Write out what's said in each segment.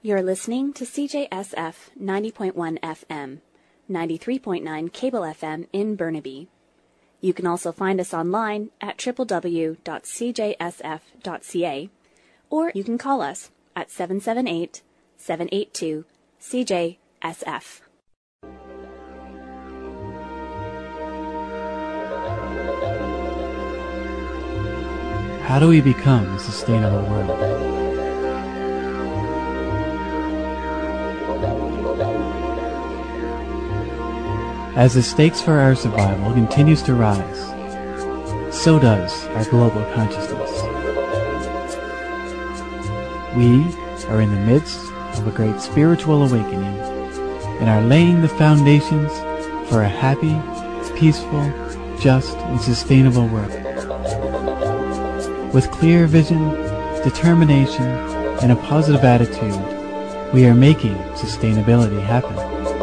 You're listening to CJSF 90.1 FM, 93.9 Cable FM in Burnaby. You can also find us online at www.cjsf.ca, or you can call us at 778-782-CJSF. How do we become a sustainable world? As the stakes for our survival continues to rise, so does our global consciousness. We are in the midst of a great spiritual awakening and are laying the foundations for a happy, peaceful, just, and sustainable world. With clear vision, determination, and a positive attitude, we are making sustainability happen.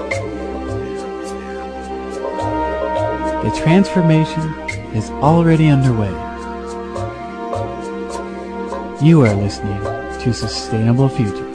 The transformation is already underway. You are listening to Sustainable Futures.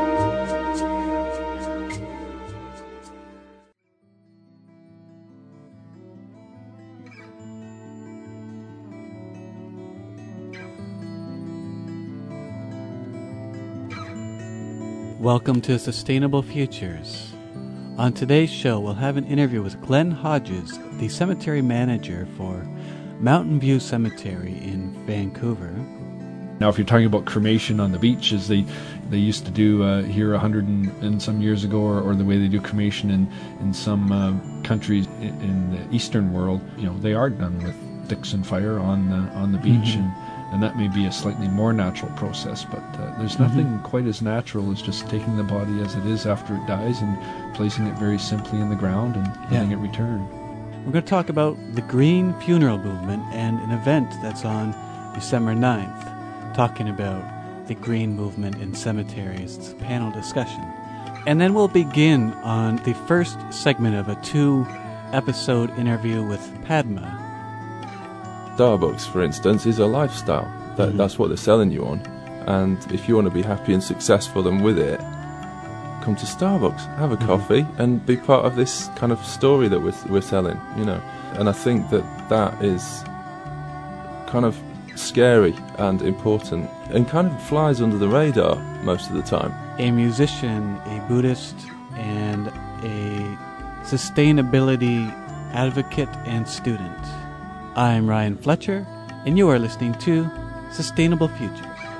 Welcome to Sustainable Futures. On today's show, we'll have an interview with Glenn Hodges, the cemetery manager for Mountain View Cemetery in Vancouver. Now, if you're talking about cremation on the beach, as they used to do here 100 and some years ago, or the way they do cremation in some countries in the Eastern world, they are done with sticks and fire on the beach, and that may be a slightly more natural process, but there's nothing quite as natural as just taking the body as it is after it dies and placing it very simply in the ground and letting it return. We're going to talk about the Green Funeral Movement and an event that's on December 9th, talking about the Green Movement in cemeteries. It's a panel discussion. And then we'll begin on the first segment of a 2-episode interview with Padma. Starbucks, for instance, is a lifestyle. That's what they're selling you on. And if you want to be happy and successful and with it, come to Starbucks, have a coffee, and be part of this kind of story that we're selling, And I think that is kind of scary and important and kind of flies under the radar most of the time. A musician, a Buddhist, and a sustainability advocate and student. I'm Ryan Fletcher, and you are listening to Sustainable Futures.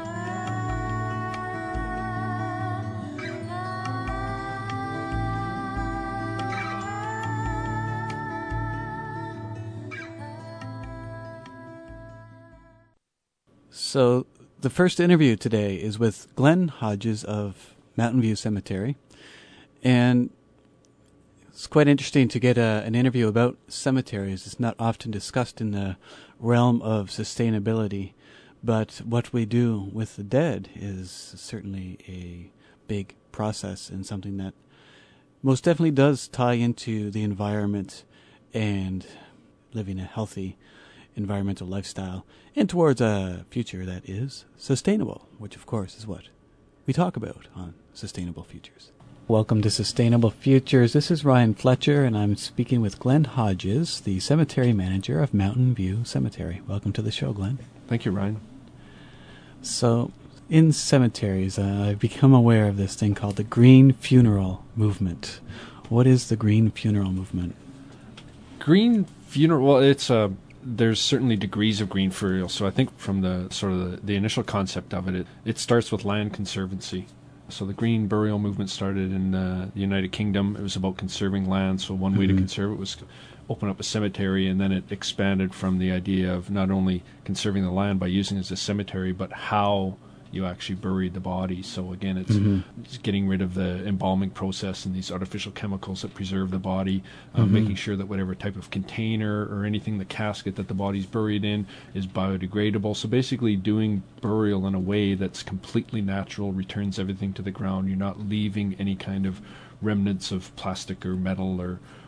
So, the first interview today is with Glenn Hodges of Mountain View Cemetery, and it's quite interesting to get an interview about cemeteries. It's not often discussed in the realm of sustainability, but what we do with the dead is certainly a big process and something that most definitely does tie into the environment and living a healthy environmental lifestyle and towards a future that is sustainable, which of course is what we talk about on Sustainable Futures. Welcome to Sustainable Futures. This is Ryan Fletcher, and I'm speaking with Glenn Hodges, the cemetery manager of Mountain View Cemetery. Welcome to the show, Glenn. Thank you, Ryan. So, in cemeteries, I've become aware of this thing called the Green Funeral Movement. What is the Green Funeral Movement? Green Funeral, well, there's certainly degrees of green funeral. So I think from the sort of the initial concept of it starts with land conservancy. So the Green Burial Movement started in the United Kingdom. It was about conserving land. So one way to conserve it was to open up a cemetery, and then it expanded from the idea of not only conserving the land by using it as a cemetery, but how you actually buried the body. So again, it's getting rid of the embalming process and these artificial chemicals that preserve the body, making sure that whatever type of container or anything, the casket that the body's buried in, is biodegradable. So basically doing burial in a way that's completely natural, returns everything to the ground. You're not leaving any kind of remnants of plastic or metal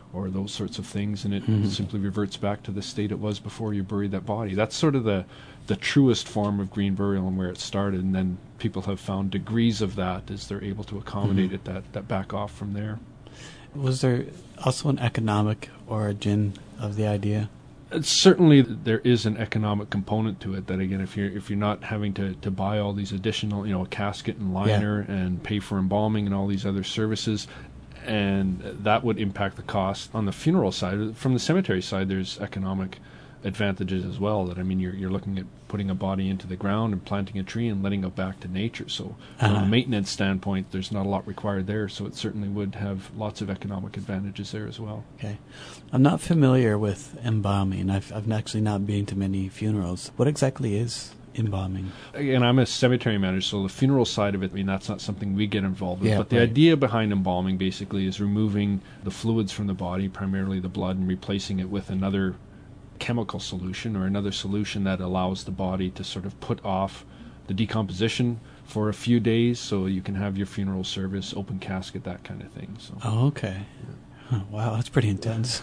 or those sorts of things, and it simply reverts back to the state it was before you buried that body. That's sort of the truest form of green burial and where it started, and then people have found degrees of that as they're able to accommodate it that back off from there. Was there also an economic origin of the idea? Certainly, there is an economic component to it. That again, if you're not having to buy all these additional, a casket and liner and pay for embalming and all these other services, and that would impact the cost on the funeral side. From the cemetery side, there's economic advantages as well. That you're looking at putting a body into the ground and planting a tree and letting it back to nature. So from a maintenance standpoint, there's not a lot required there. So it certainly would have lots of economic advantages there as well. Okay, I'm not familiar with embalming. I've actually not been to many funerals. What exactly is embalming? Again, I'm a cemetery manager, so the funeral side of it, that's not something we get involved with. But the idea behind embalming basically is removing the fluids from the body, primarily the blood, and replacing it with another chemical solution or another solution that allows the body to sort of put off the decomposition for a few days, so you can have your funeral service, open casket, that kind of thing. So. Oh, okay. Oh, wow, that's pretty intense.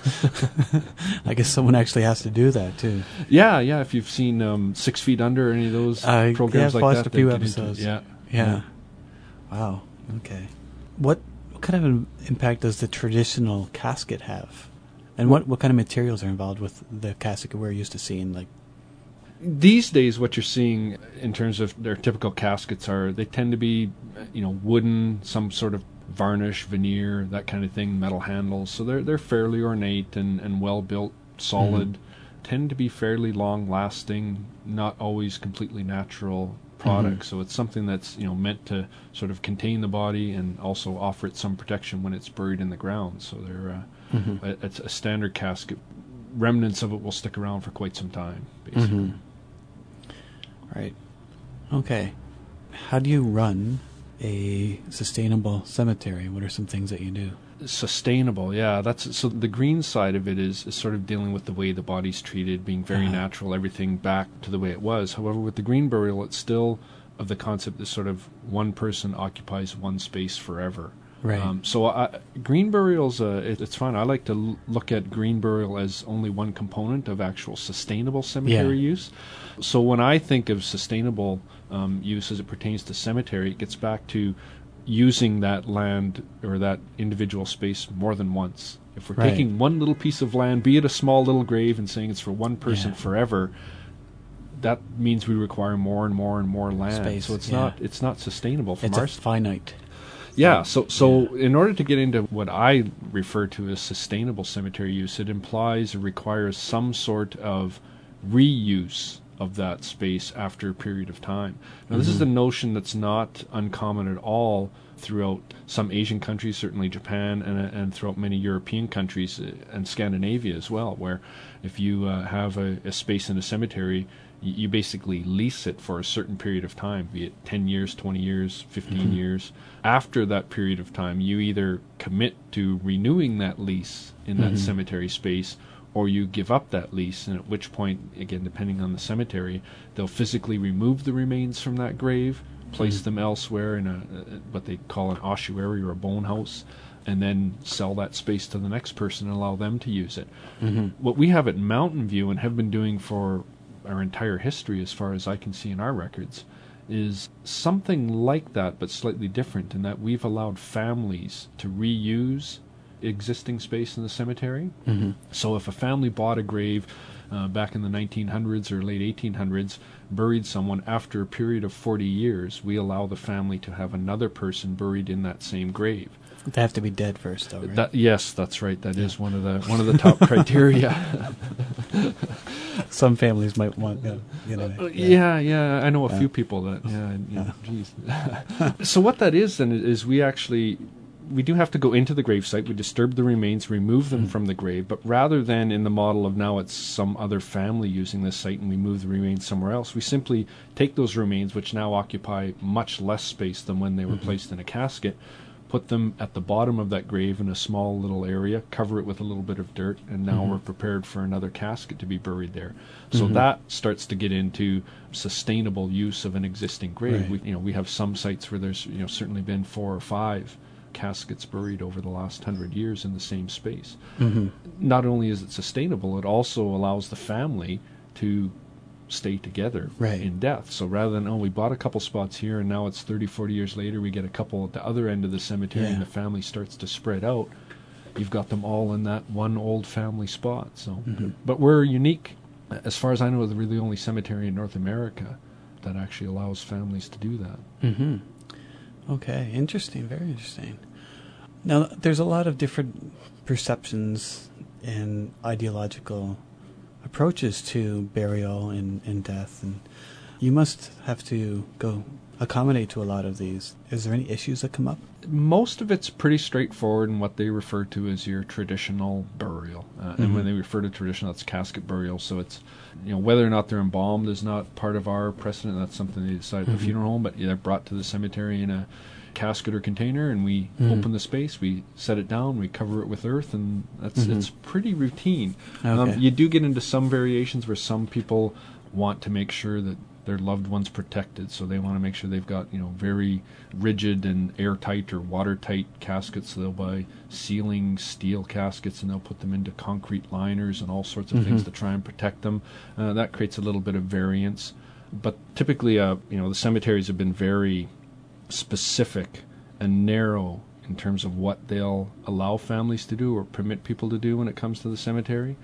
I guess someone actually has to do that too. Yeah. If you've seen 6 Feet Under or any of those programs I've like watched that, a few episodes. Yeah. Wow. Okay. What kind of an impact does the traditional casket have? And what kind of materials are involved with the casket we're used to seeing? These days, what you're seeing in terms of their typical caskets they tend to be, wooden, some sort of varnish, veneer, that kind of thing, metal handles. So they're fairly ornate and well built, solid, tend to be fairly long lasting, not always completely natural products. So it's something that's meant to sort of contain the body and also offer it some protection when it's buried in the ground. So they're it's a standard casket. Remnants of it will stick around for quite some time, basically. Right. Okay. How do you run a sustainable cemetery? What are some things that you do? Sustainable, yeah. So the green side of it is sort of dealing with the way the body's treated, being very natural, everything back to the way it was. However, with the green burial, it's still of the concept that sort of one person occupies one space forever. Right. Green burial's it's fun. I like to look at green burial as only one component of actual sustainable cemetery use. So when I think of sustainable use as it pertains to cemetery, it gets back to using that land or that individual space more than once. If we're taking one little piece of land, be it a small little grave, and saying it's for one person forever, that means we require more and more and more land. Space, so it's not sustainable from it's finite. Yeah, so in order to get into what I refer to as sustainable cemetery use, it implies or requires some sort of reuse of that space after a period of time. Now, this is a notion that's not uncommon at all throughout some Asian countries, certainly Japan, and throughout many European countries and Scandinavia as well, where if you have a space in a cemetery, you basically lease it for a certain period of time, be it 10 years, 20 years, 15 years. After that period of time, you either commit to renewing that lease in that cemetery space, or you give up that lease, and at which point, again, depending on the cemetery, they'll physically remove the remains from that grave, place them elsewhere in what they call an ossuary or a bone house, and then sell that space to the next person and allow them to use it. What we have at Mountain View and have been doing for our entire history, as far as I can see in our records, is something like that, but slightly different, in that we've allowed families to reuse existing space in the cemetery. So if a family bought a grave back in the 1900s or late 1800s, buried someone, after a period of 40 years, we allow the family to have another person buried in that same grave. They have to be dead first, though, right? Yes, that's right. That is one of the top criteria. Some families might want, Yeah. I know a few people that. Geez. So what that is then is we do have to go into the gravesite. We disturb the remains, remove them from the grave, but rather than in the model of now it's some other family using this site and we move the remains somewhere else, we simply take those remains, which now occupy much less space than when they were placed in a casket, put them at the bottom of that grave in a small little area, cover it with a little bit of dirt, and now we're prepared for another casket to be buried there. So that starts to get into sustainable use of an existing grave. Right. We have some sites where there's certainly been 4 or 5 caskets buried over the last 100 years in the same space. Mm-hmm. Not only is it sustainable, it also allows the family to stay together Right. in death. So rather than, we bought a couple spots here and now it's 30, 40 years later, we get a couple at the other end of the cemetery Yeah. and the family starts to spread out, you've got them all in that one old family spot. So, but we're unique. As far as I know, we're the only cemetery in North America that actually allows families to do that. Mm-hmm. Okay, interesting, very interesting. Now, there's a lot of different perceptions and ideological approaches to burial and death, and you must have to go accommodate to a lot of these. Is there any issues that come up? Most of it's pretty straightforward in what they refer to as your traditional burial. And when they refer to traditional, it's casket burial. So it's, whether or not they're embalmed is not part of our precedent. That's something they decide at the funeral home. But they're brought to the cemetery in a casket or container, and we open the space, we set it down, we cover it with earth, and it's pretty routine. Okay. You do get into some variations where some people want to make sure that their loved one's protected, so they want to make sure they've got very rigid and airtight or watertight caskets. So they'll buy sealing steel caskets and they'll put them into concrete liners and all sorts of things to try and protect them. That creates a little bit of variance, but typically, the cemeteries have been very specific and narrow in terms of what they'll allow families to do or permit people to do when it comes to the cemetery.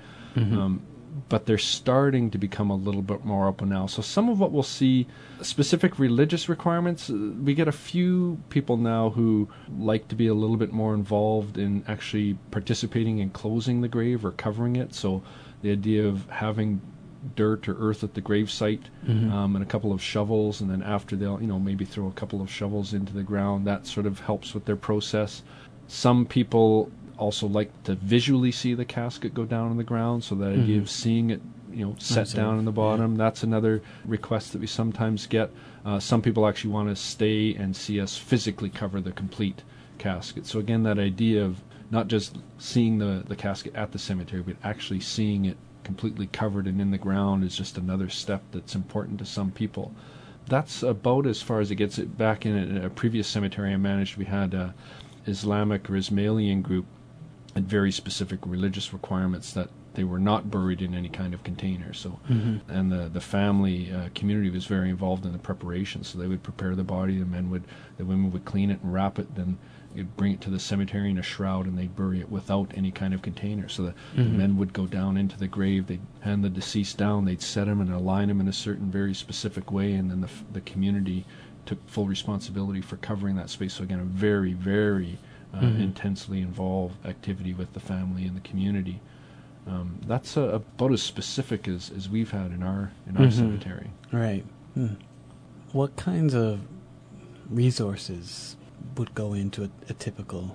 But they're starting to become a little bit more open now. So some of what we'll see, specific religious requirements, we get a few people now who like to be a little bit more involved in actually participating in closing the grave or covering it. So the idea of having dirt or earth at the grave site and a couple of shovels, and then after they'll maybe throw a couple of shovels into the ground. That sort of helps with their process. Some people also like to visually see the casket go down in the ground, so the idea of seeing it set down in the bottom, that's another request that we sometimes get. Some people actually want to stay and see us physically cover the complete casket. So again, that idea of not just seeing the casket at the cemetery, but actually seeing it completely covered and in the ground is just another step that's important to some people. That's about as far as it gets. It back in a previous cemetery I managed, we had a Islamic or Ismailian group had very specific religious requirements that they were not buried in any kind of container. So, and the family community was very involved in the preparation. So they would prepare the body. The women would clean it and wrap it. Then you'd bring it to the cemetery in a shroud, and they'd bury it without any kind of container. So the men would go down into the grave. They'd hand the deceased down. They'd set him and align him in a certain very specific way, and then the community took full responsibility for covering that space. So again, a very, very intensely involved activity with the family and the community. That's about as specific as we've had in our cemetery. Right. What kinds of resources would go into a typical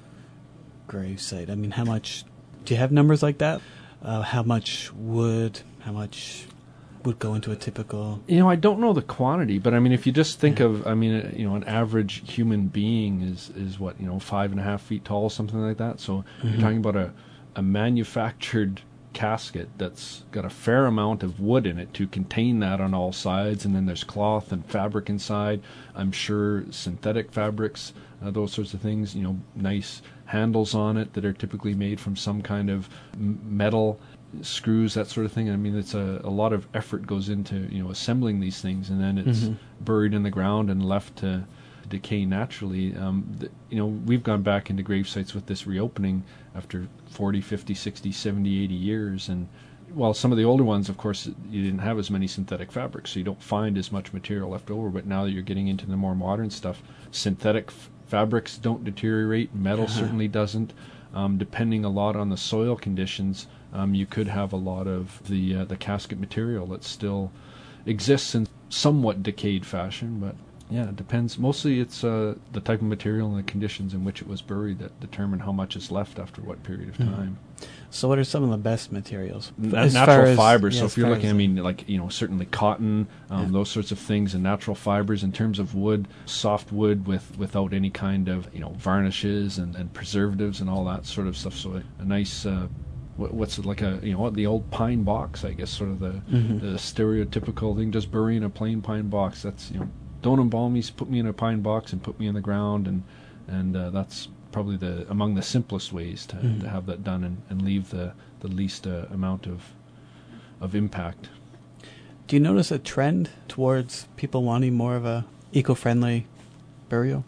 grave site? I mean, how much? Do you have numbers like that? How much wood? How much would go into a typical? I don't know the quantity, but I mean, if you just think of, an average human being is what, 5.5 feet tall, something like that. So you're talking about a manufactured casket that's got a fair amount of wood in it to contain that on all sides, and then there's cloth and fabric inside. I'm sure synthetic fabrics, those sorts of things, nice handles on it that are typically made from some kind of metal, screws, that sort of thing. I mean, it's a lot of effort goes into assembling these things, and then it's buried in the ground and left to decay naturally. We've gone back into grave sites with this reopening after 40, 50, 60, 70, 80 years, and while some of the older ones, of course, you didn't have as many synthetic fabrics, so you don't find as much material left over. But now that you're getting into the more modern stuff, synthetic fabrics don't deteriorate, metal certainly doesn't. Depending a lot on the soil conditions, you could have a lot of the casket material that still exists in somewhat decayed fashion, but yeah, it depends. Mostly it's the type of material and the conditions in which it was buried that determine how much is left after what period of time. So what are some of the best materials? Natural fibers. So if you're looking, certainly cotton, those sorts of things, and natural fibers. In terms of wood, soft wood without any kind of varnishes and preservatives and all that sort of stuff. So a nice what's it like the old pine box, I guess, sort of the stereotypical thing, just burying a plain pine box. That's don't embalm me, put me in a pine box and put me in the ground, and and that's probably among the simplest ways to have that done and leave the least amount of impact. Do you notice a trend towards people wanting more of a eco-friendly burial?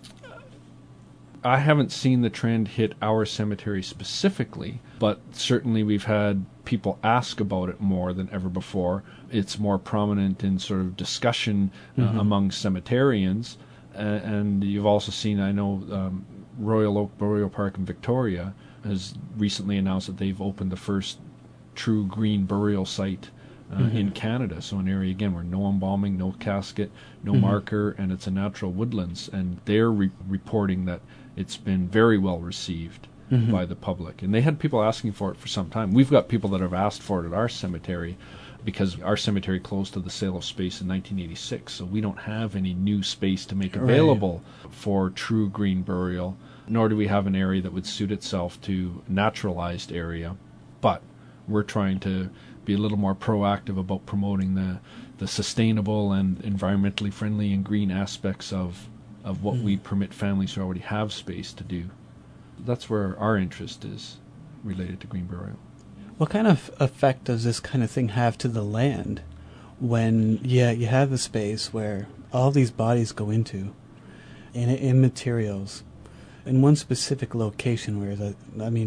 I haven't seen the trend hit our cemetery specifically, but certainly we've had people ask about it more than ever before. It's more prominent in sort of discussion among cemeterians, and you've also seen, I know, Royal Oak Burial Park in Victoria has recently announced that they've opened the first true green burial site in Canada. So an area, again, where no embalming, no casket, no marker, and it's a natural woodlands. And they're reporting that it's been very well received by the public. And they had people asking for it for some time. We've got people that have asked for it at our cemetery because our cemetery closed to the sale of space in 1986. So we don't have any new space to make available for true green burial, nor do we have an area that would suit itself to naturalized area. But we're trying to be a little more proactive about promoting the sustainable and environmentally friendly and green aspects of what we permit families who already have space to do. That's where our interest is related to green burial. What kind of effect does this kind of thing have to the land when you have a space where all these bodies go into in materials in one specific location where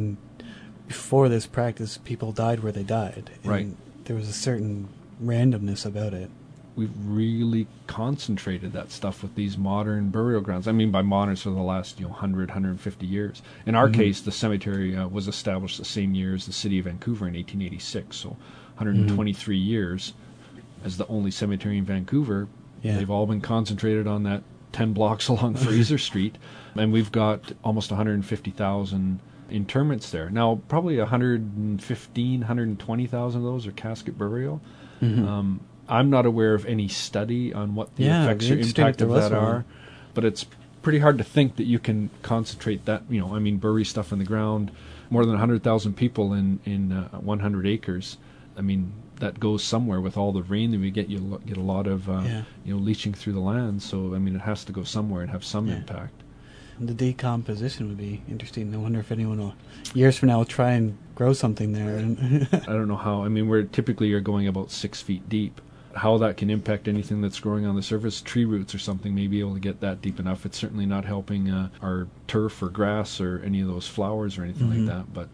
before this practice, people died where they died. And right. There was a certain randomness about it. We've really concentrated that stuff with these modern burial grounds. I mean, by modern, for the last 100, 150 years. In our case, the cemetery was established the same year as the city of Vancouver in 1886, so 123 years as the only cemetery in Vancouver. Yeah. They've all been concentrated on that 10 blocks along Fraser Street, and we've got almost 150,000 interments there. Now, probably 120,000 of those are casket burial. I'm not aware of any study on what the effects or impact of that are, but it's pretty hard to think that you can concentrate that, bury stuff in the ground, more than 100,000 people in 100 acres. I mean, that goes somewhere with all the rain that we get. You get a lot of, leaching through the land. So, I mean, it has to go somewhere and have some impact. The decomposition would be interesting. I wonder if anyone will, years from now, will try and grow something there. I don't know how. I mean, you're going about 6 feet deep. How that can impact anything that's growing on the surface, tree roots or something, may be able to get that deep enough. It's certainly not helping our turf or grass or any of those flowers or anything like that. But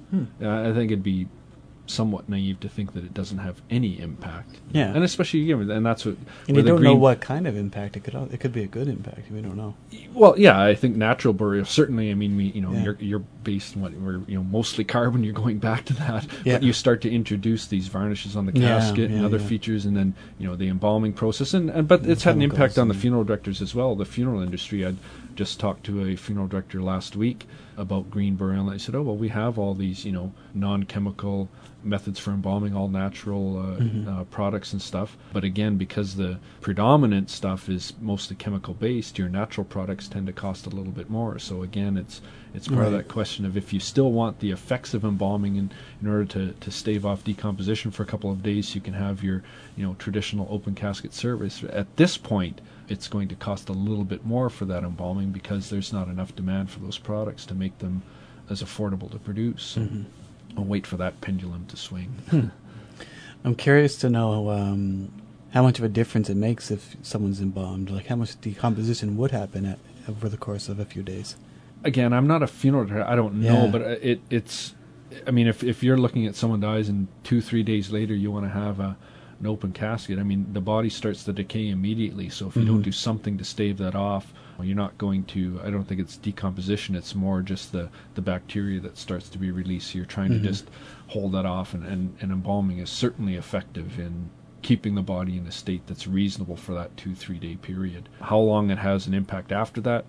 I think it'd be somewhat naive to think that it doesn't have any impact. Yeah, and especially and that's what. And you don't know what kind of impact it could. It could be a good impact. We don't know. Well, yeah, I think natural burial certainly. I mean, you're based on what we're mostly carbon. You're going back to that, but you start to introduce these varnishes on the casket and other features, and then the embalming process, but it's had an impact on the funeral directors as well. The funeral industry. I'd just talked to a funeral director last week about green burial, and I said, we have all these non-chemical methods for embalming, all natural products and stuff. But again, because the predominant stuff is mostly chemical based, your natural products tend to cost a little bit more. So again, it's part of that question of if you still want the effects of embalming in order to stave off decomposition for a couple of days, so you can have your traditional open casket service. At this point, it's going to cost a little bit more for that embalming because there's not enough demand for those products to make them as affordable to produce. I'll wait for that pendulum to swing. I'm curious to know how much of a difference it makes if someone's embalmed. Like how much decomposition would happen over the course of a few days. Again, I'm not a funeral director. I don't know, but it's. I mean, if you're looking at someone dies and 2-3 days later you want to have an open casket, I mean, the body starts to decay immediately. So if you don't do something to stave that off, you're not going to. I don't think it's decomposition. It's more just the bacteria that starts to be released. So you're trying to just hold that off, and embalming is certainly effective in keeping the body in a state that's reasonable for that 2-3 day period. How long it has an impact after that,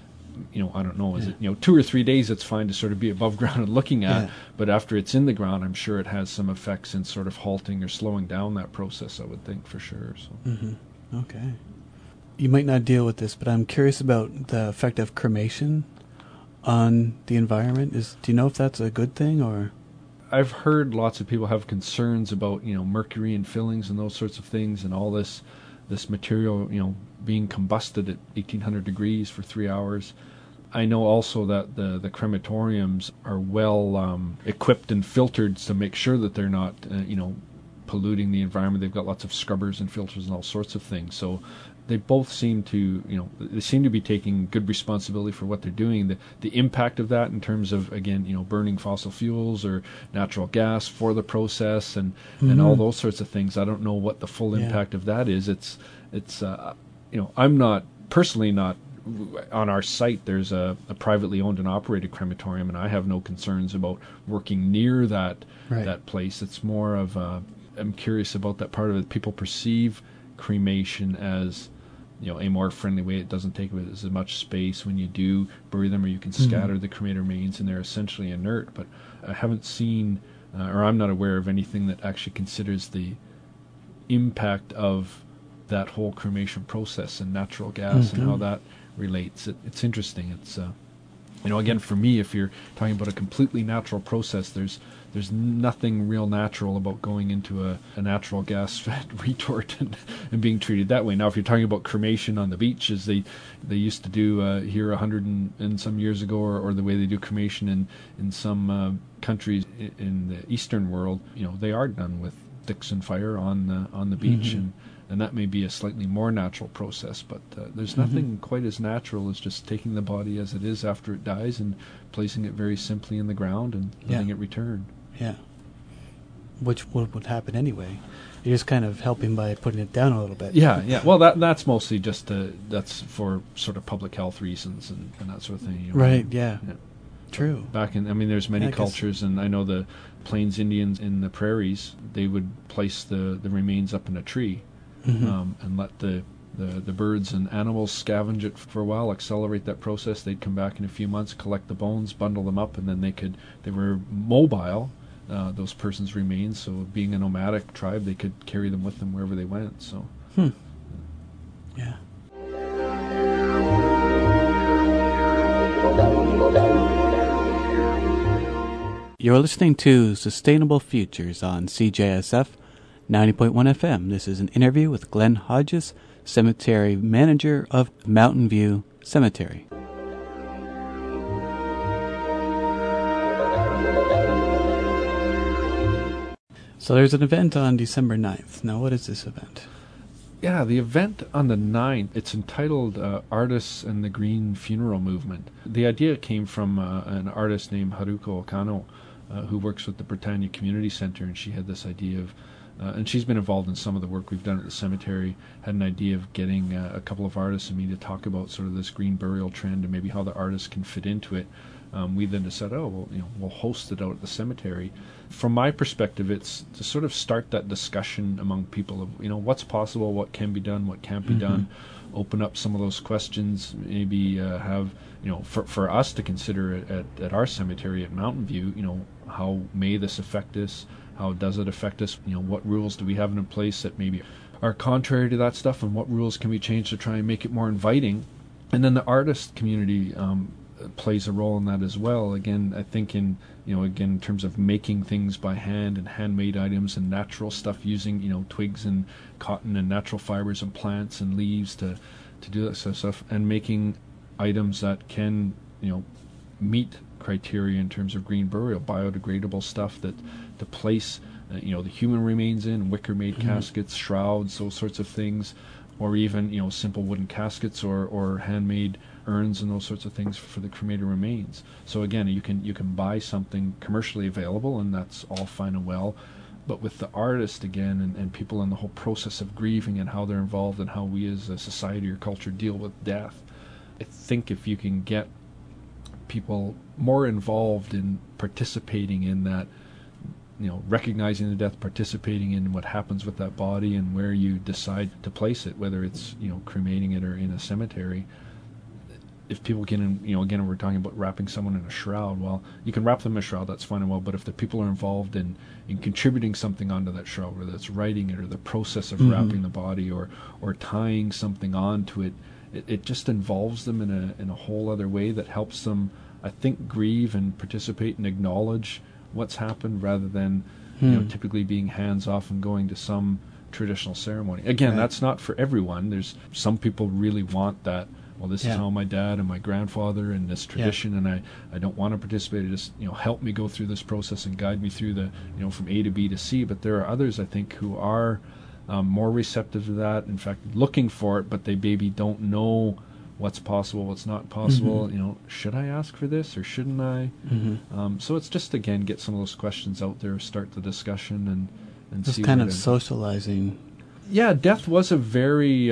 I don't know. Is it 2 or 3 days? It's fine to sort of be above ground and looking at, but after it's in the ground, I'm sure it has some effects in sort of halting or slowing down that process. I would think for sure. So. Okay. You might not deal with this, but I'm curious about the effect of cremation on the environment. Do you know if that's a good thing or? I've heard lots of people have concerns about mercury and fillings and those sorts of things, and all this material being combusted at 1800 degrees for 3 hours. I know also that the crematoriums are well equipped and filtered to make sure that they're not, polluting the environment. They've got lots of scrubbers and filters and all sorts of things. So they both seem to, they seem to be taking good responsibility for what they're doing. The impact of that in terms of, again, burning fossil fuels or natural gas for the process and all those sorts of things. I don't know what the full impact of that is. It's I'm not personally not on our site. There's a privately owned and operated crematorium, and I have no concerns about working near that place. It's more of I'm curious about that part of it. People perceive cremation as a more friendly way. It doesn't take as much space when you do bury them, or you can scatter the cremated remains, and they're essentially inert. But I haven't seen, or I'm not aware of anything that actually considers the impact of that whole cremation process and natural gas and how that relates. It's interesting. It's again, for me, if you're talking about a completely natural process, there's nothing real natural about going into a natural gas fed retort and being treated that way. Now, if you're talking about cremation on the beach, as they used to do here 100 and some years ago, or the way they do cremation in some countries in the Eastern world, they are done with Dixon fire on the beach, and that may be a slightly more natural process, but there's nothing quite as natural as just taking the body as it is after it dies and placing it very simply in the ground and letting it return. Yeah. Which would happen anyway. You're just kind of helping by putting it down a little bit. Yeah. Well, that's mostly just that's for sort of public health reasons and that sort of thing. Right. Yeah. True. Back in, there's many cultures, and I know the Plains Indians in the prairies, they would place the remains up in a tree and let the birds and animals scavenge it for a while, accelerate that process. They'd come back in a few months, collect the bones, bundle them up, and then they were mobile, those persons' remains. So being a nomadic tribe, they could carry them with them wherever they went. So, yeah. You're listening to Sustainable Futures on CJSF 90.1 FM. This is an interview with Glenn Hodges, Cemetery Manager of Mountain View Cemetery. So there's an event on December 9th. Now, what is this event? Yeah, the event on the 9th, it's entitled Artists and the Green Funeral Movement. The idea came from an artist named Haruko Okano, who works with the Britannia Community Center, and she had this idea of, and she's been involved in some of the work we've done at the cemetery, had an idea of getting a couple of artists and me to talk about sort of this green burial trend and maybe how the artists can fit into it. We then decided, we'll host it out at the cemetery. From my perspective, it's to sort of start that discussion among people of, what's possible, what can be done, what can't be done, open up some of those questions, maybe have, for us to consider at our cemetery at Mountain View, how may this affect us? How does it affect us? What rules do we have in place that maybe are contrary to that stuff, and what rules can we change to try and make it more inviting? And then the artist community plays a role in that as well. Again, I think in terms of making things by hand and handmade items and natural stuff, using twigs and cotton and natural fibers and plants and leaves to do that sort of stuff, and making items that can meet criteria in terms of green burial, biodegradable stuff that to place the human remains in, wicker-made caskets, shrouds, those sorts of things, or even simple wooden caskets or handmade urns and those sorts of things for the cremated remains. So again, you can buy something commercially available, and that's all fine and well. But with the artist again, and people in the whole process of grieving and how they're involved and how we as a society or culture deal with death, I think if you can get people more involved in participating in that, recognizing the death, participating in what happens with that body and where you decide to place it, whether it's, cremating it or in a cemetery. If people can, again, we're talking about wrapping someone in a shroud. Well, you can wrap them in a shroud, that's fine and well, but if the people are involved in contributing something onto that shroud, whether it's writing it or the process of wrapping the body or tying something onto it, it just involves them in a whole other way that helps them, I think, grieve and participate and acknowledge what's happened, rather than typically being hands off and going to some traditional ceremony. Again, that's not for everyone. There's some people really want that well, this is how my dad and my grandfather and this tradition, and I don't want to participate. Just help me go through this process and guide me through the from A to B to C. But there are others, I think, who are more receptive to that. In fact, looking for it, but they maybe don't know what's possible, what's not possible. Should I ask for this or shouldn't I? So it's just, again, get some of those questions out there, start the discussion, and just see kind of socializing. Yeah, death was a very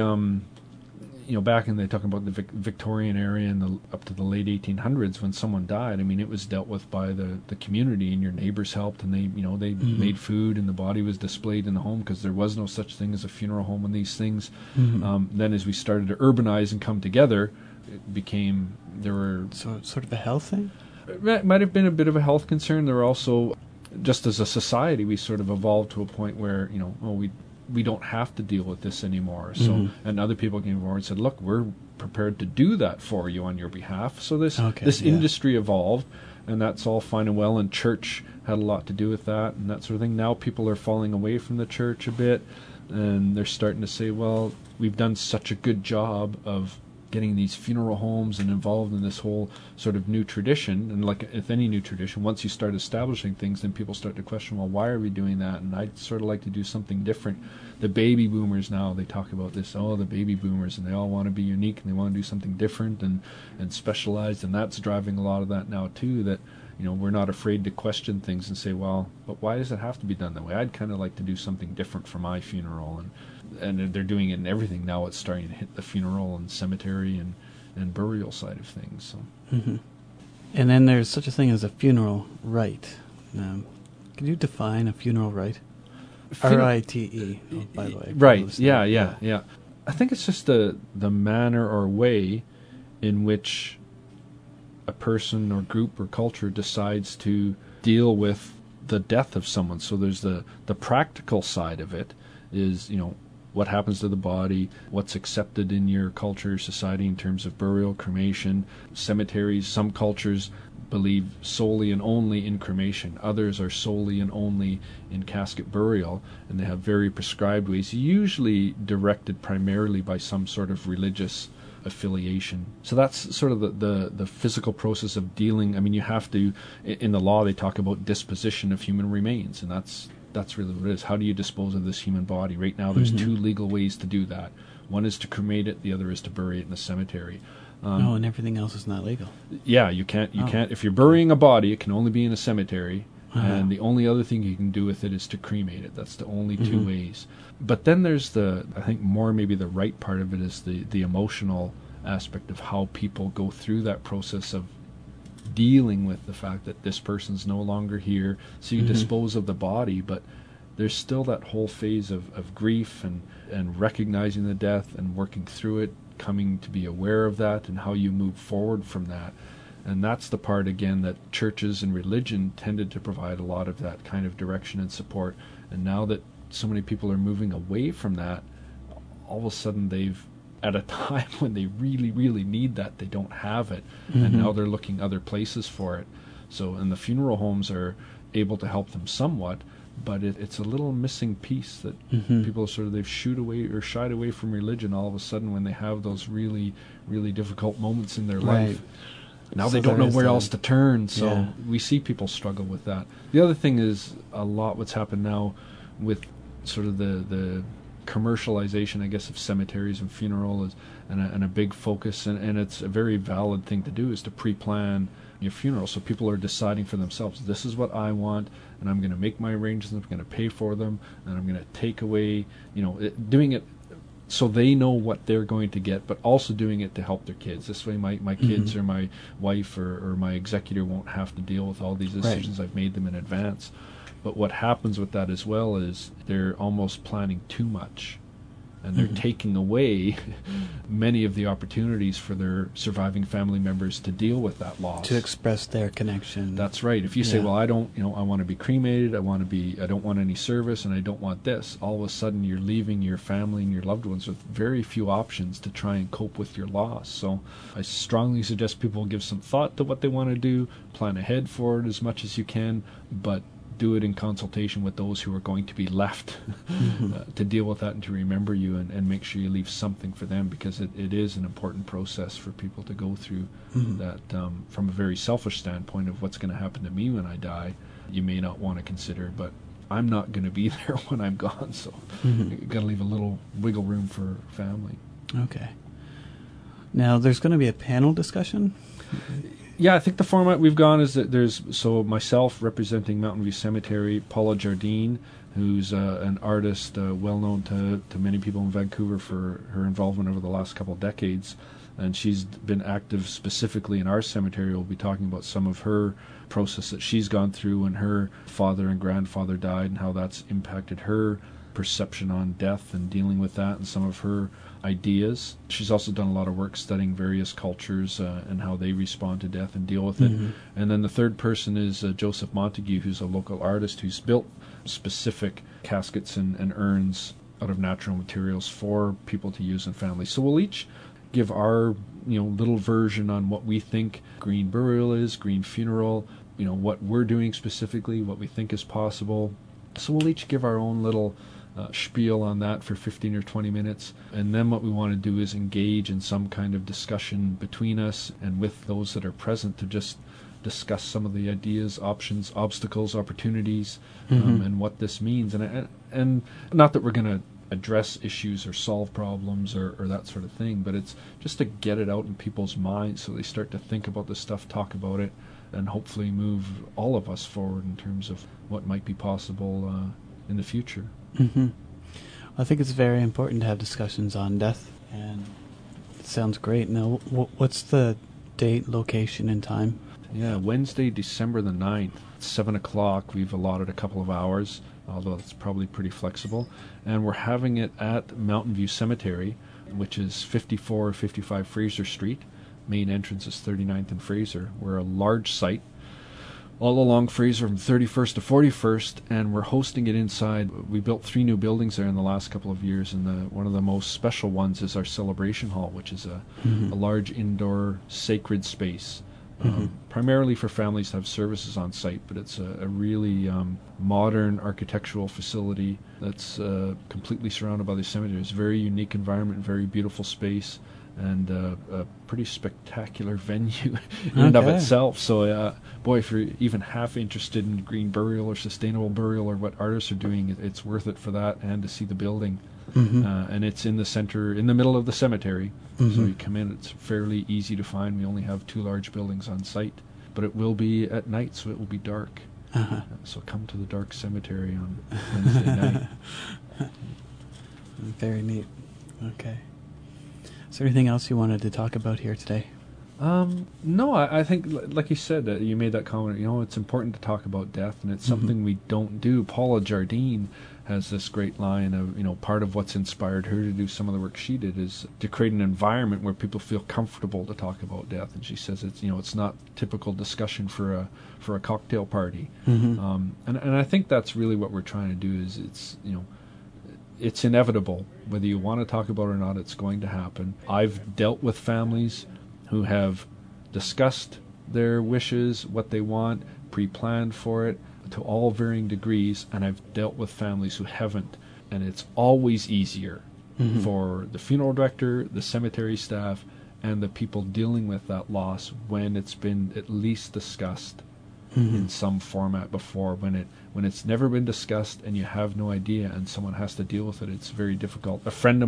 back in, they talk about the Victorian era and up to the late 1800s when someone died. I mean, it was dealt with by the community, and your neighbors helped, and they made food, and the body was displayed in the home because there was no such thing as a funeral home and these things. Then as we started to urbanize and come together, it became, there were... So sort of a health thing? It might have been a bit of a health concern. There were also, just as a society, we sort of evolved to a point where, we don't have to deal with this anymore. So, and other people came forward and said, look, we're prepared to do that for you on your behalf. So this industry evolved, and that's all fine and well, and church had a lot to do with that and that sort of thing. Now people are falling away from the church a bit, and they're starting to say, well, we've done such a good job of getting these funeral homes and involved in this whole sort of new tradition. And like if any new tradition, once you start establishing things, then people start to question, well, why are we doing that? And I'd sort of like to do something different. The baby boomers now, they talk about this, the baby boomers, and they all want to be unique, and they want to do something different and specialized, and that's driving a lot of that now too, that we're not afraid to question things and say, well, but why does it have to be done that way? I'd kind of like to do something different for my funeral. And they're doing it in everything now. It's starting to hit the funeral and cemetery and burial side of things. So. And then there's such a thing as a funeral rite. Can you define a funeral rite? R-I-T-E, by the way. Right, yeah. I think it's just the manner or way in which a person or group or culture decides to deal with the death of someone. So there's the practical side of it is, what happens to the body, what's accepted in your culture, society in terms of burial, cremation, cemeteries. Some cultures believe solely and only in cremation. Others are solely and only in casket burial, and they have very prescribed ways, usually directed primarily by some sort of religious affiliation. So that's sort of the physical process of dealing. I mean, you have to, in the law they talk about disposition of human remains, and that's really what it is. How do you dispose of this human body? Right now there's two legal ways to do that. One is to cremate it, the other is to bury it in the cemetery. And everything else is not legal. Yeah, you can't. If you're burying a body, it can only be in a cemetery, and the only other thing you can do with it is to cremate it. That's the only two ways. But then there's I think more maybe the right part of it is the emotional aspect of how people go through that process of dealing with the fact that this person's no longer here. So you dispose of the body, but there's still that whole phase of grief and recognizing the death and working through it, coming to be aware of that, and how you move forward from that. And that's the part, again, that churches and religion tended to provide a lot of that kind of direction and support. And now that so many people are moving away from that, all of a sudden they've, at a time when they really, really need that, they don't have it. And now they're looking other places for it. So, and the funeral homes are able to help them somewhat, but it's a little missing piece that people sort of, they've shied away from religion all of a sudden when they have those really, really difficult moments in their life. Now they don't know where else to turn, so we see people struggle with that. The other thing is a lot what's happened now with sort of the commercialization, I guess, of cemeteries and funeral and a big focus, and it's a very valid thing to do, is to pre-plan your funeral. So people are deciding for themselves, this is what I want, and I'm going to make my arrangements, I'm going to pay for them, and I'm going to take away, doing it so they know what they're going to get, but also doing it to help their kids. This way my kids or my wife or my executor won't have to deal with all these decisions. I've made them in advance. But what happens with that as well is they're almost planning too much, and they're taking away many of the opportunities for their surviving family members to deal with that loss, to express their connection. That's right. If you say, well, I don't, I want to be cremated, I don't want any service, and I don't want this, all of a sudden you're leaving your family and your loved ones with very few options to try and cope with your loss. So I strongly suggest people give some thought to what they want to do, plan ahead for it as much as you can, but do it in consultation with those who are going to be left to deal with that and to remember you, and make sure you leave something for them, because it is an important process for people to go through that from a very selfish standpoint of what's going to happen to me when I die. You may not want to consider, but I'm not going to be there when I'm gone, so you've got to leave a little wiggle room for family. Okay. Now, there's going to be a panel discussion? Yeah, I think the format we've gone is that there's myself representing Mountain View Cemetery, Paula Jardine, who's an artist well known to many people in Vancouver for her involvement over the last couple of decades, and she's been active specifically in our cemetery. We'll be talking about some of her process that she's gone through when her father and grandfather died, and how that's impacted her perception on death and dealing with that, and some of her ideas. She's also done a lot of work studying various cultures and how they respond to death and deal with it. And then the third person is Joseph Montague, who's a local artist who's built specific caskets and urns out of natural materials for people to use in families. So we'll each give our little version on what we think green burial is, green funeral, what we're doing specifically, what we think is possible. So we'll each give our own little spiel on that for 15 or 20 minutes, and then what we want to do is engage in some kind of discussion between us and with those that are present to just discuss some of the ideas, options, obstacles, opportunities, and what this means. And not that we're going to address issues or solve problems or that sort of thing, but it's just to get it out in people's minds so they start to think about this stuff, talk about it, and hopefully move all of us forward in terms of what might be possible in the future. I think it's very important to have discussions on death, and it sounds great. Now, what's the date, location, and time? Yeah, Wednesday, December the 9th, 7 o'clock. We've allotted a couple of hours, although it's probably pretty flexible. And we're having it at Mountain View Cemetery, which is 5455 Fraser Street. Main entrance is 39th and Fraser. We're a large site all along Fraser from 31st to 41st, and we're hosting it inside. We built 3 new buildings there in the last couple of years, and one of the most special ones is our celebration hall, which is a large indoor sacred space, primarily for families to have services on site, but it's a really modern architectural facility that's completely surrounded by the cemetery. It's a very unique environment, very beautiful space, and a pretty spectacular venue in and of itself. So, boy, if you're even half interested in green burial or sustainable burial or what artists are doing, it's worth it for that and to see the building. And it's in the center, in the middle of the cemetery. So you come in, it's fairly easy to find. We only have 2 large buildings on site, but it will be at night, so it will be dark. So come to the dark cemetery on Wednesday night. Very neat. Okay. Is there anything else you wanted to talk about here today? No, I think, like you said, you made that comment, it's important to talk about death, and it's something we don't do. Paula Jardine has this great line of, part of what's inspired her to do some of the work she did is to create an environment where people feel comfortable to talk about death. And she says it's not typical discussion for a cocktail party. And I think that's really what we're trying to do is it's inevitable. Whether you want to talk about it or not, it's going to happen. I've dealt with families who have discussed their wishes, what they want, pre-planned for it, to all varying degrees, and I've dealt with families who haven't. And it's always easier for the funeral director, the cemetery staff, and the people dealing with that loss when it's been at least discussed in some format before. When it's never been discussed and you have no idea and someone has to deal with it, it's very difficult.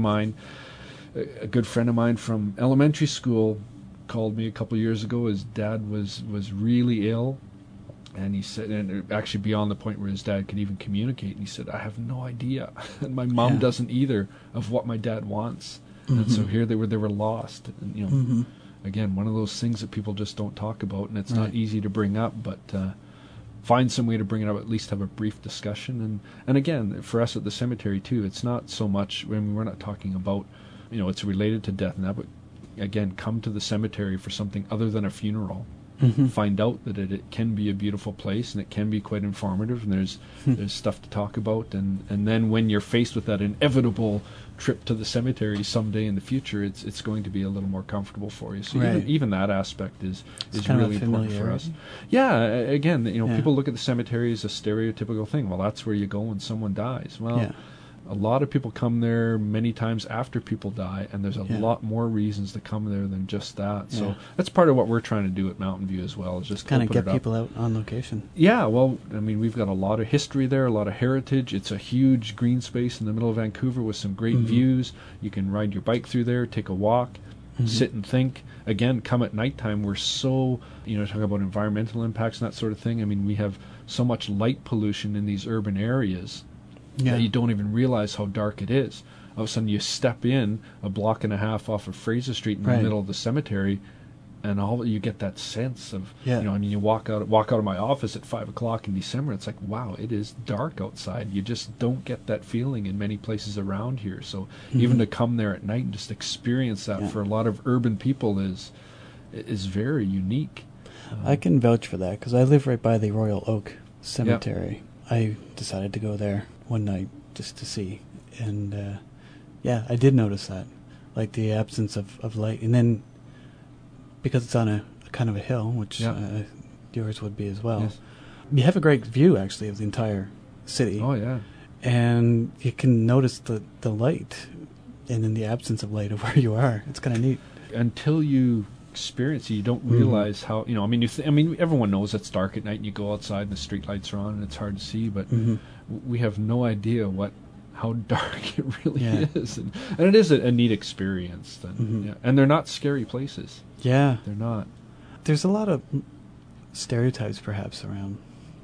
A good friend of mine from elementary school called me a couple of years ago. His dad was really ill, and he said, and actually beyond the point where his dad could even communicate, and he said, I have no idea, and my mom doesn't either, of what my dad wants. And so here they were lost. And again, one of those things that people just don't talk about, and it's not easy to bring up, but find some way to bring it up, at least have a brief discussion. And again, for us at the cemetery too, it's not so much, we're not talking about, it's related to death and that, but again, come to the cemetery for something other than a funeral. find out that it can be a beautiful place and it can be quite informative, and there's stuff to talk about, and then when you're faced with that inevitable trip to the cemetery someday in the future, it's going to be a little more comfortable for you. So even that aspect is really important for us. Yeah, again, people look at the cemetery as a stereotypical thing. Well, that's where you go when someone dies. Well, a lot of people come there many times after people die, and there's a lot more reasons to come there than just that. So that's part of what we're trying to do at Mountain View as well, is just kind of get people out on location. Yeah, well, I mean, we've got a lot of history there, a lot of heritage. It's a huge green space in the middle of Vancouver with some great views. You can ride your bike through there, take a walk, sit and think. Again, come at nighttime. We're so, talking about environmental impacts and that sort of thing. I mean, we have so much light pollution in these urban areas that you don't even realize how dark it is. All of a sudden you step in a block and a half off of Fraser Street in the middle of the cemetery, and you get that sense of, you walk out of my office at 5 o'clock in December, it's like, wow, it is dark outside. You just don't get that feeling in many places around here. So even to come there at night and just experience that for a lot of urban people is very unique. I can vouch for that, because I live right by the Royal Oak Cemetery. I decided to go there one night just to see, and I did notice that, like the absence of light, and then because it's on a kind of a hill, which yours would be as well, you have a great view actually of the entire city. Oh yeah, and you can notice the light, and in the absence of light of where you are, it's kind of neat. Until you experience it, you don't realize how, I mean, everyone knows it's dark at night and you go outside and the street lights are on and it's hard to see, but we have no idea how dark it really is, and it is a neat experience. And they're not scary places. They're not. There's a lot of stereotypes perhaps around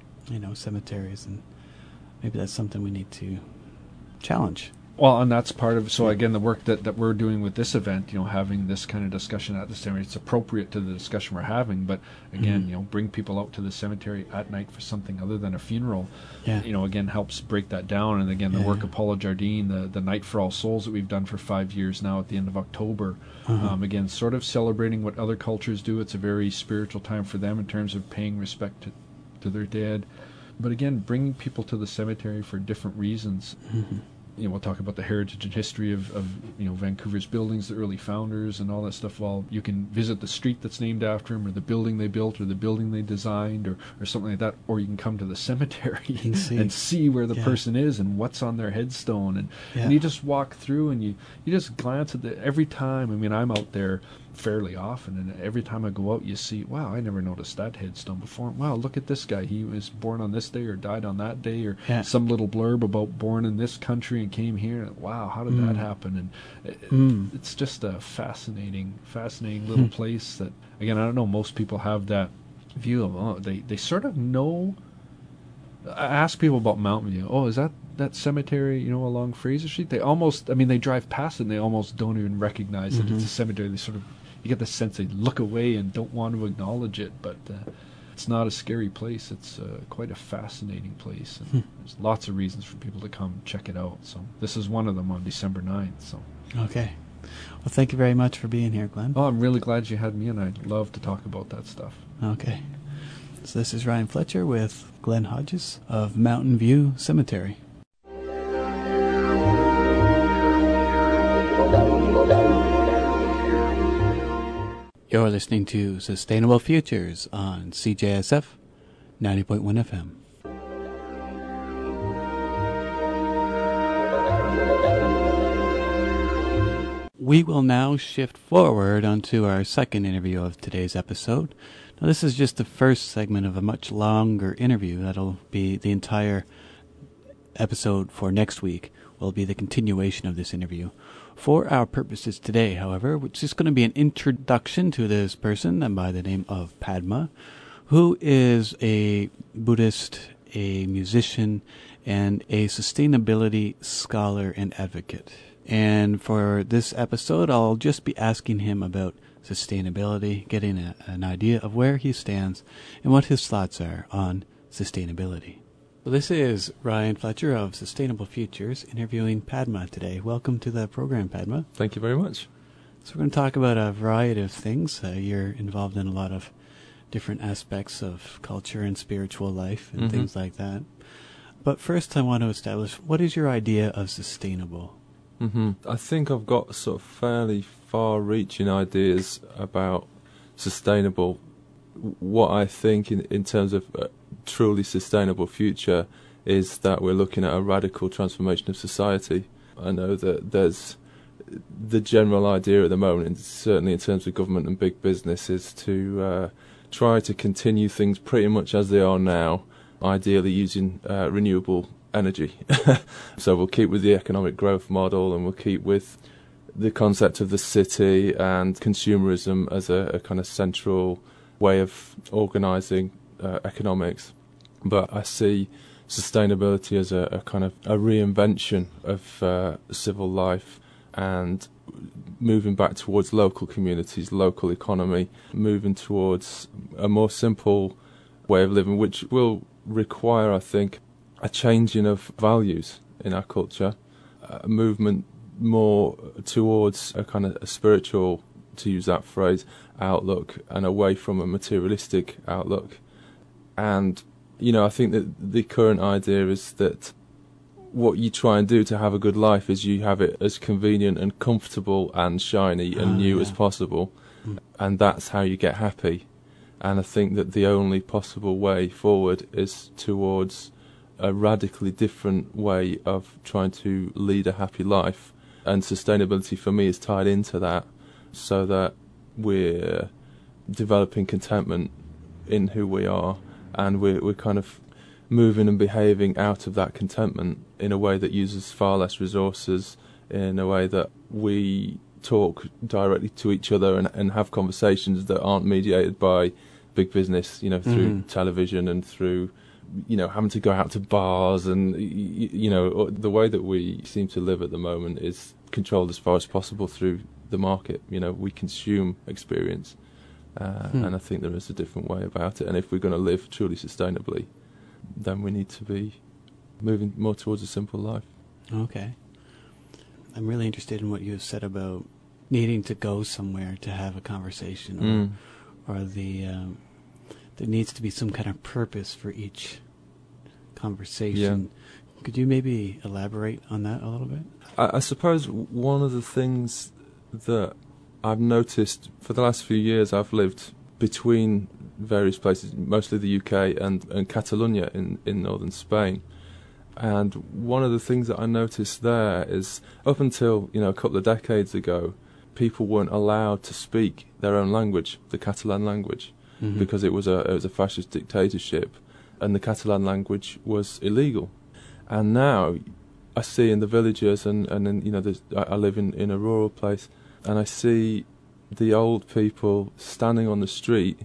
cemeteries, and maybe that's something we need to challenge. Well, and that's part of, so again, the work that we're doing with this event, having this kind of discussion at the cemetery, it's appropriate to the discussion we're having, but again, bring people out to the cemetery at night for something other than a funeral, again, helps break that down. And again, the work of Paula Jardine, the Night for All Souls that we've done for 5 years now at the end of October, again, sort of celebrating what other cultures do. It's a very spiritual time for them in terms of paying respect to their dead. But again, bringing people to the cemetery for different reasons. We'll talk about the heritage and history of Vancouver's buildings, the early founders, and all that stuff. Well, you can visit the street that's named after them, or the building they built, or the building they designed, or something like that. Or you can come to the cemetery and see where the person is and what's on their headstone. And you just walk through and you just glance at every time. I mean, I'm out there fairly often, and every time I go out, you see, wow, I never noticed that headstone before. Wow, look at this guy. He was born on this day or died on that day, or some little blurb about born in this country and came here. And wow, how did that happen? And it's just a fascinating little place that, again, I don't know, most people have that view of, they sort of know. I ask people about Mountain View. Oh, is that cemetery, along Fraser Street? They almost, they drive past it and they almost don't even recognize that it's a cemetery. They sort of, you get the sense they look away and don't want to acknowledge it, but it's not a scary place. It's quite a fascinating place, and there's lots of reasons for people to come check it out. So this is one of them on December 9th. So. Okay. Well, thank you very much for being here, Glenn. Oh, I'm really glad you had me, and I'd love to talk about that stuff. Okay. So this is Ryan Fletcher with Glenn Hodges of Mountain View Cemetery. You're listening to Sustainable Futures on CJSF 90.1 FM. We will now shift forward onto our second interview of today's episode. Now, this is just the first segment of a much longer interview. That'll be the entire episode for next week. Will be the continuation of this interview. For our purposes today, however, it's just going to be an introduction to this person by the name of Padma, who is a Buddhist, a musician, and a sustainability scholar and advocate. And for this episode, I'll just be asking him about sustainability, getting an idea of where he stands and what his thoughts are on sustainability. Well, this is Ryan Fletcher of Sustainable Futures interviewing Padma today. Welcome to the program, Padma. Thank you very much. So we're going to talk about a variety of things. You're involved in a lot of different aspects of culture and spiritual life and Mhm. things like that. But first I want to establish, what is your idea of sustainable? I think I've got sort of fairly far-reaching ideas about sustainable. What I think in terms of a truly sustainable future is that we're looking at a radical transformation of society. I know that there's the general idea at the moment, and certainly in terms of government and big business, is to try to continue things pretty much as they are now, ideally using renewable energy. So we'll keep with the economic growth model, and we'll keep with the concept of the city and consumerism as a kind of central way of organising economics. But I see sustainability as a kind of a reinvention of civil life, and moving back towards local communities, local economy, moving towards a more simple way of living, which will require, I think, a changing of values in our culture, a movement more towards a kind of a spiritual, to use that phrase, outlook, and away from a materialistic outlook. And, you know, I think that the current idea is that what you try and do to have a good life is you have it as convenient and comfortable and shiny and new as possible, and that's how you get happy. And I think that the only possible way forward is towards a radically different way of trying to lead a happy life, and sustainability for me is tied into that, so that we're developing contentment in who we are, and we're kind of moving and behaving out of that contentment in a way that uses far less resources, in a way that we talk directly to each other and have conversations that aren't mediated by big business, you know, through television and through, you know, having to go out to bars, and, you know, the way that we seem to live at the moment is controlled as far as possible through the market. You know, we consume experience, and I think there is a different way about it. And if we're going to live truly sustainably, then we need to be moving more towards a simple life. Okay. I'm really interested in what you have said about needing to go somewhere to have a conversation, or there needs to be some kind of purpose for each conversation. Yeah. Could you maybe elaborate on that a little bit? I suppose one of the things that I've noticed for the last few years, I've lived between various places, mostly the UK and Catalonia in northern Spain. And one of the things that I noticed there is, up until, you know, a couple of decades ago, people weren't allowed to speak their own language, the Catalan language, because it was a fascist dictatorship, and the Catalan language was illegal. And now I see in the villages, and in, you know, I live in a rural place, and I see the old people standing on the street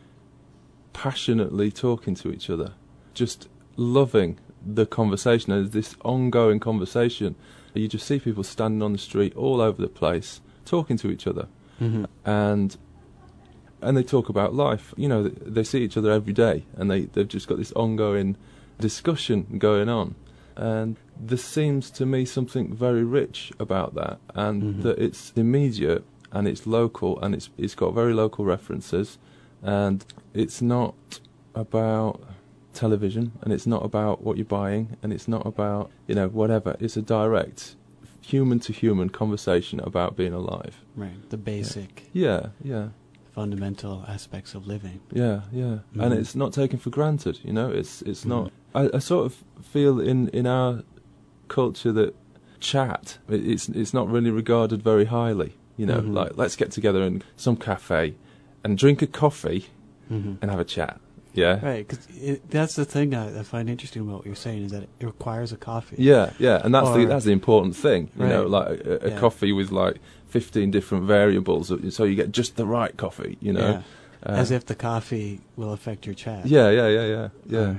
passionately talking to each other, just loving the conversation. There's this ongoing conversation. You just see people standing on the street all over the place talking to each other, and they talk about life. You know, they see each other every day, and they've just got this ongoing discussion going on. And there seems to me something very rich about that, and that it's immediate and it's local, and it's got very local references, and it's not about television, and it's not about what you're buying, and it's not about, you know, whatever. It's a direct human to human conversation about being alive. Right, the basic fundamental aspects of living. And it's not taken for granted, you know. It's not. I sort of feel in our culture that chat, it's not really regarded very highly, you know. Like, let's get together in some cafe and drink a coffee and have a chat. Yeah, right. Because that's the thing I find interesting about what you're saying, is that it requires a coffee. Yeah, and that's the important thing. You know, like a coffee with like 15 different variables, so you get just the right coffee. You know, as if the coffee will affect your chat. Yeah.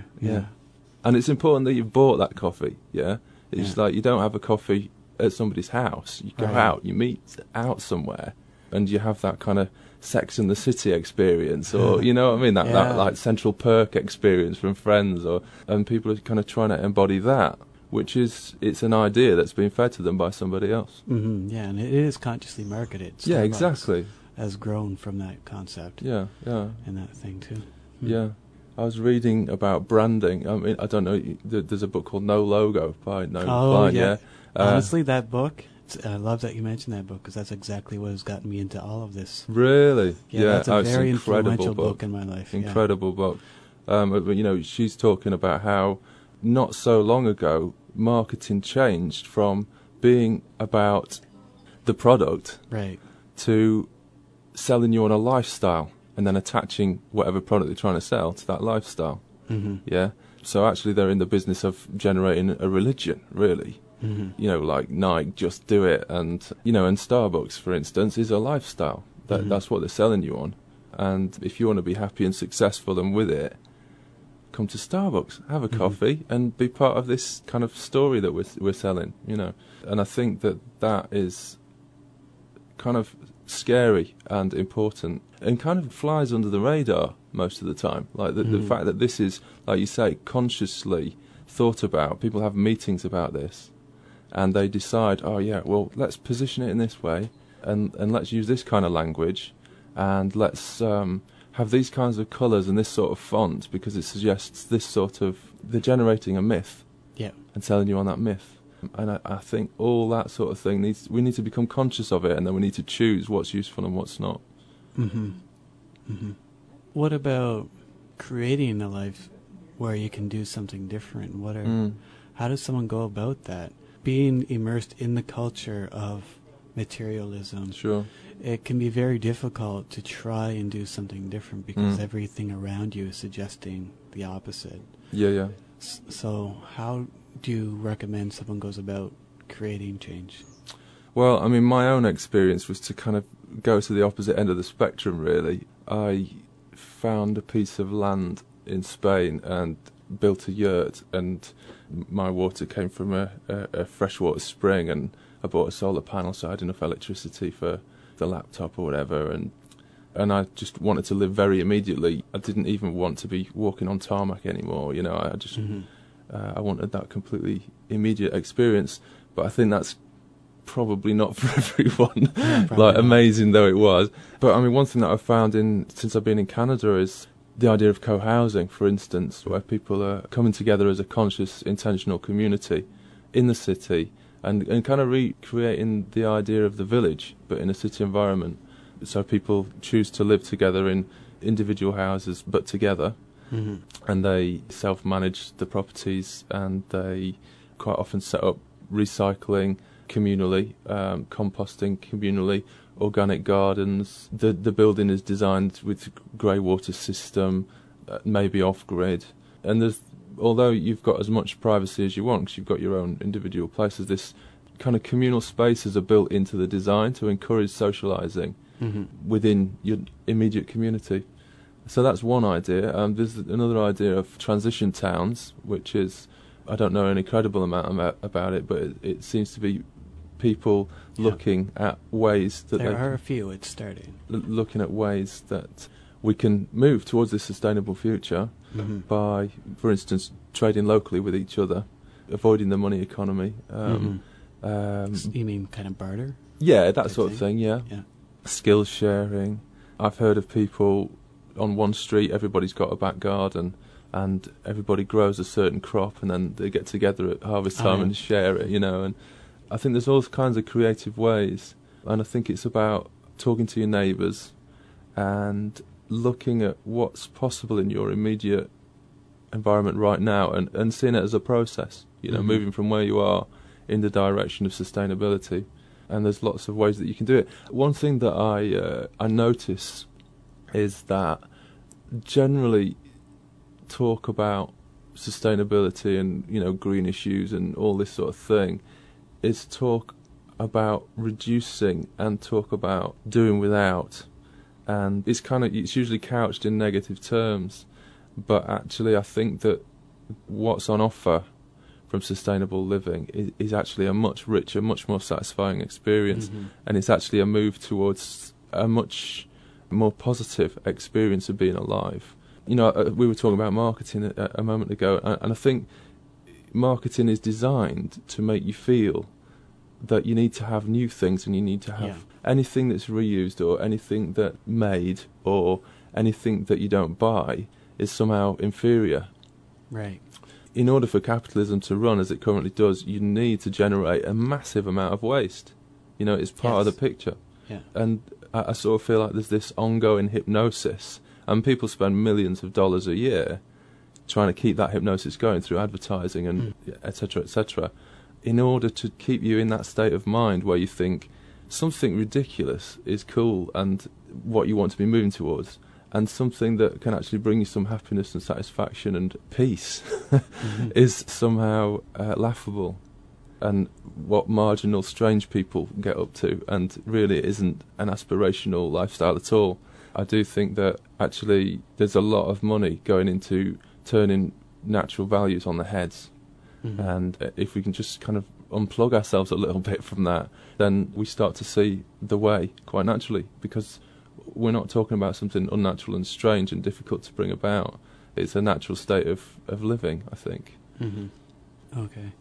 And it's important that you've bought that coffee. Yeah, it's like you don't have a coffee at somebody's house. You go out, you meet out somewhere, and you have that kind of Sex and the City experience, or you know what I mean, that like Central Perk experience from Friends, and people are kind of trying to embody that, which is, it's an idea that's been fed to them by somebody else. Yeah, and it is consciously marketed. Yeah, exactly. has grown from that concept. Yeah, yeah. And that thing too. Yeah. I was reading about branding. I mean, I don't know, there's a book called No Logo by Noam Klein, yeah. Honestly, that book, I love that you mentioned that book, because that's exactly what has gotten me into all of this. Really? Yeah, that's a very it's an incredible influential book in my life. Incredible book. You know, she's talking about how not so long ago, marketing changed from being about the product to selling you on a lifestyle and then attaching whatever product they're trying to sell to that lifestyle. Yeah. So actually they're in the business of generating a religion, really. You know, like Nike, Just Do It, and, you know, and Starbucks, for instance, is a lifestyle. That's what they're selling you on. And if you want to be happy and successful and with it, come to Starbucks, have a coffee, and be part of this kind of story that we're selling, you know. And I think that is kind of scary and important, and kind of flies under the radar most of the time. Like the fact that this is, like you say, consciously thought about. People have meetings about this, and they decide, oh yeah, well, let's position it in this way, and let's use this kind of language, and let's have these kinds of colours and this sort of font, because it suggests this sort of... They're generating a myth and selling you on that myth. And I think all that sort of thing we need to become conscious of it, and then we need to choose what's useful and what's not. What about creating a life where you can do something different? How does someone go about that? Being immersed in the culture of materialism, it can be very difficult to try and do something different, because everything around you is suggesting the opposite. Yeah. So how do you recommend someone goes about creating change? Well, I mean, my own experience was to kind of go to the opposite end of the spectrum, really. I found a piece of land in Spain and built a yurt, and my water came from a freshwater spring, and I bought a solar panel so I had enough electricity for the laptop or whatever, and I just wanted to live very immediately. I didn't even want to be walking on tarmac anymore, you know. I just I wanted that completely immediate experience, but I think that's probably not for everyone, like amazing though it was. But I mean, one thing that I've found since I've been in Canada is the idea of co-housing, for instance, where people are coming together as a conscious, intentional community in the city, and kind of recreating the idea of the village, but in a city environment. So people choose to live together in individual houses, but together, and they self-manage the properties, and they quite often set up recycling communally, composting communally, organic gardens. The building is designed with grey water system, maybe off-grid, and although you've got as much privacy as you want, because you've got your own individual places, this kind of communal spaces are built into the design to encourage socialising within your immediate community. So that's one idea. There's another idea of transition towns, which is, I don't know an incredible amount about it, but it seems to be people looking at ways that there are a few. It's starting looking at ways that we can move towards this sustainable future by, for instance, trading locally with each other, avoiding the money economy. You mean kind of barter? Yeah, that sort of thing. Yeah. Skills sharing. I've heard of people on one street, everybody's got a back garden, and everybody grows a certain crop, and then they get together at harvest time and share it, you know. And I think there's all kinds of creative ways, and I think it's about talking to your neighbours and looking at what's possible in your immediate environment right now, and seeing it as a process, you know, moving from where you are in the direction of sustainability. And there's lots of ways that you can do it. One thing that I notice is that generally talk about sustainability and, you know, green issues and all this sort of thing is talk about reducing and talk about doing without, and it's usually couched in negative terms, but actually I think that what's on offer from sustainable living is actually a much richer, much more satisfying experience, and it's actually a move towards a much more positive experience of being alive. You know, we were talking about marketing a moment ago, and I think marketing is designed to make you feel that you need to have new things and you need to have anything that's reused or anything that made or anything that you don't buy is somehow inferior. Right. In order for capitalism to run as it currently does, you need to generate a massive amount of waste. You know, it's part of the picture. Yeah. And I sort of feel like there's this ongoing hypnosis, and people spend millions of dollars a year trying to keep that hypnosis going through advertising and etc., etc., in order to keep you in that state of mind where you think something ridiculous is cool and what you want to be moving towards, and something that can actually bring you some happiness and satisfaction and peace is somehow laughable, and what marginal, strange people get up to, and really it isn't an aspirational lifestyle at all. I do think that actually there's a lot of money going into turning natural values on their heads, and if we can just kind of unplug ourselves a little bit from that, then we start to see the way quite naturally, because we're not talking about something unnatural and strange and difficult to bring about. It's a natural state of living, I think. Okay.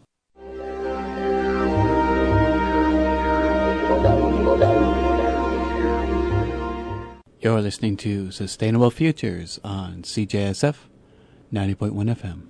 You're listening to Sustainable Futures on CJSF 90.1 FM.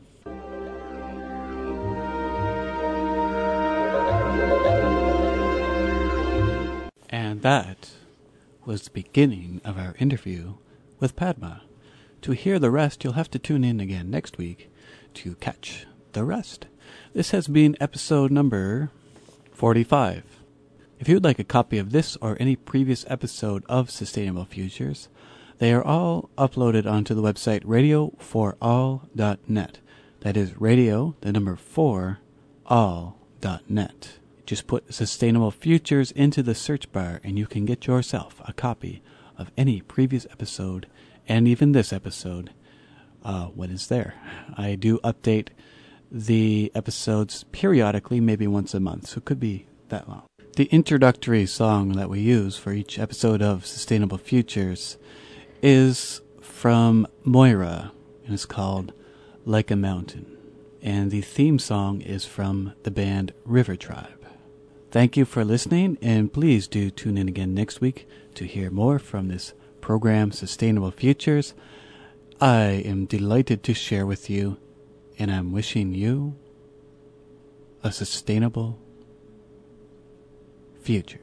And that was the beginning of our interview with Padma. To hear the rest, you'll have to tune in again next week to catch the rest. This has been episode number 45. If you would like a copy of this or any previous episode of Sustainable Futures, they are all uploaded onto the website radioforall.net. That is radio, the number 4, all.net. Just put Sustainable Futures into the search bar and you can get yourself a copy of any previous episode and even this episode when it's there. I do update the episodes periodically, maybe once a month, so it could be that long. The introductory song that we use for each episode of Sustainable Futures is from Moira, and it's called Like a Mountain. And the theme song is from the band River Tribe. Thank you for listening, and please do tune in again next week to hear more from this program, Sustainable Futures. I am delighted to share with you, and I'm wishing you a sustainable future.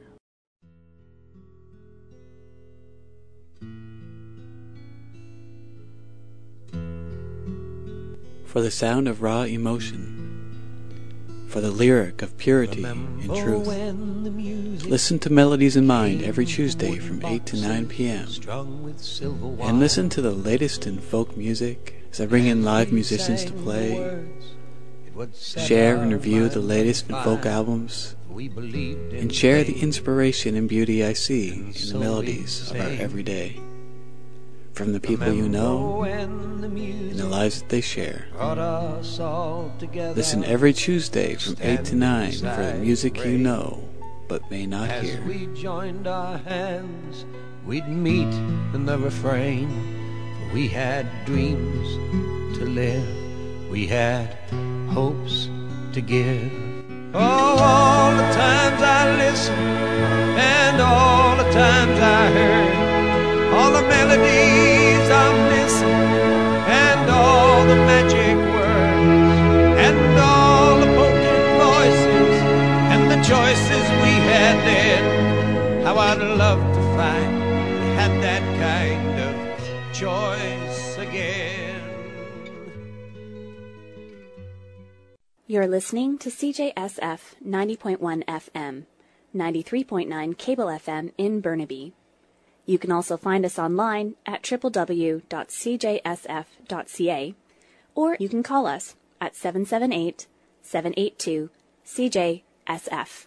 For the sound of raw emotion, for the lyric of purity and truth, listen to Melodies in Mind every Tuesday from 8 to 9 p.m. And listen to the latest in folk music as I bring in live musicians to play, share and review the latest in folk albums, and share the inspiration and beauty I see in the melodies of our everyday, from the people you know and the lives that they share. Listen every Tuesday from 8 to 9 for the music you know but may not hear. As we joined our hands, we'd meet in the refrain, for we had dreams to live, we had hopes to give. Oh, all the times I listened and all the times I heard, all the melodies I'm missing and all the magic words and all the potent voices and the choices we had then. How I'd love to find we had that kind of choice again. You're listening to CJSF 90.1 FM, 93.9 Cable FM in Burnaby. You can also find us online at www.cjsf.ca, or you can call us at 778-782-CJSF.